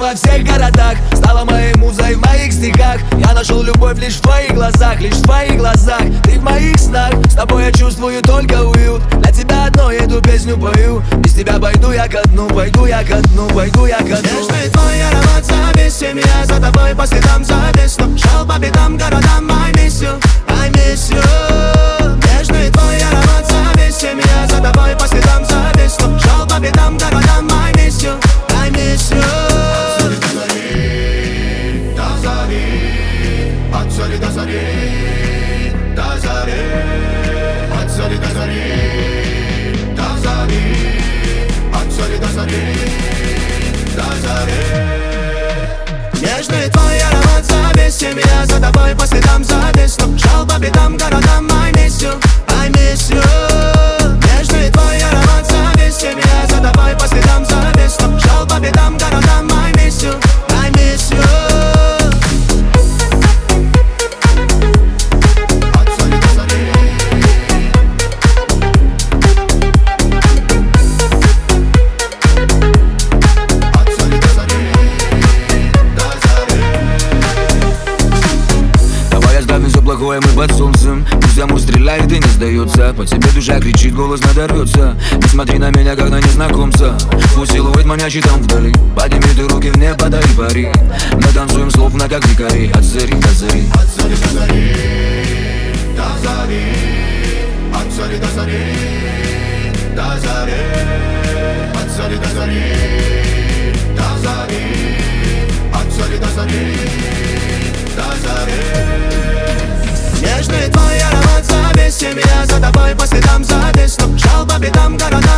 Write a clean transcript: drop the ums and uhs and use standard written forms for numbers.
во всех городах, стала моей музой в моих стихах. Я нашел любовь лишь в твоих глазах, лишь в твоих глазах. Ты в моих снах, с тобой я чувствую только уют. Для тебя одной эту песню пою. Без тебя пойду я ко дну, пойду я ко дну, пойду я ко дну. Нежный твой аромат зависим, я за тобой по следам зависну. Шел по бедам, городам, I miss you, I miss you. Нежный твой аромат зависим, я за тобой по следам зависну. Шел по бедам, городам, I miss you, I miss you. От зари до зари, до зари, от зари до зари, до зари, от зари до зари, до зари. Нежный твой аромат зависим, я за тобой по следам зависну. Шел по бедам, городам, I miss you, I miss you. Нежный твой аромат зависим, я за тобой по следам зависну. Шел по бедам, городам, I miss you, I miss you. Плохое мы под солнцем, пусть замур стреляет и не сдается. По тебе душа кричит, голос надорвется. Не смотри на меня, как на незнакомца. Твой силуэт манящий там вдали. Подними ты руки в небо, дай пари. Мы танцуем словно как дикари. От зари до зари, от зари до зари, до зари, от зари до зари, до зари, от зари до зари, до зари, от зари до зари, до зари. Нежный твой аромат зависим, я за тобой по следам зависну. Шел по бедам, городам.